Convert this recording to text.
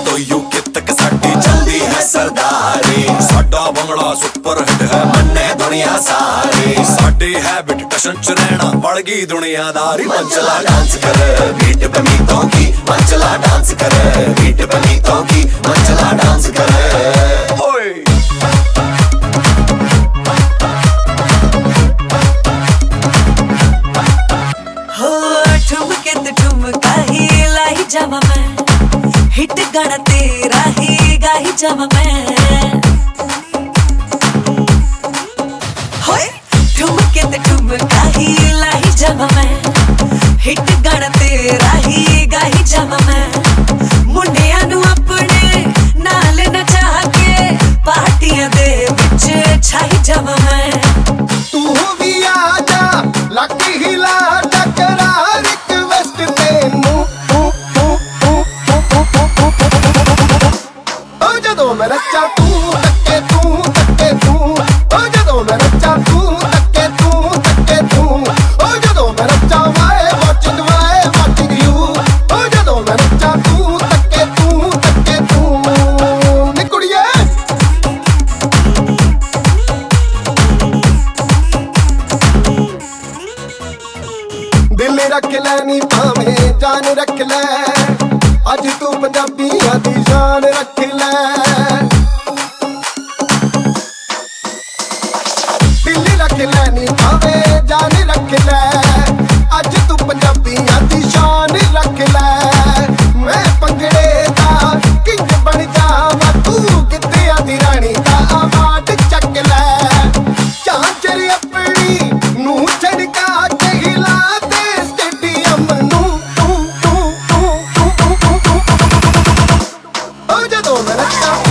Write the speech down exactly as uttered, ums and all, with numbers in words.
तो यूके तक साडी चलदी है सरदारी। साडा बंगला सुपर हिट है मन्ने दुनिया सारी। साडी हैबिट टशन च रहना पड़ गई दुनियादारी। मंचला डांस कर बीट पे मीतों की, मंचला डांस कर बीट पे मीतों की, मंचला डांस कर। ओए ठुमके ते ठुमका ही लाई जावा मैं, हिट गाना तेरा ही गाही जावा मैं। होए ठुमके ते ठुमका ही लाई जावा मैं, हिट गाना तेरा ही गाही जावा मैं। मुंडियां नू अपने नाल नचा के पार्टियां दे विच छाई जावा मैं। तू भी आजा लाकी हिला मैं रचा तू तक्के तू तक्के तू ओ जदों मैं रचा तू तक्के तू तक्के तू ओ जदों मैं रचा why watching why watching you ओ जदों मैं रचा तू तक्के तू तक्के तू नी कुड़िए। दिल रख ले नी भावें जान रख ले, अज तू पंजाबियां दी शान रख ले। दिल रख ले नी भावें जान रख ले, अज तू पंजाबियां दी शान रख ले। मैं पंगड़े दा किंग बन जावा, तू गिद्धियां दी रानी दा अवार्ड चक ले। झांझर अपनी नू छड़का के हिला दे स्टेडियम नू। Oh,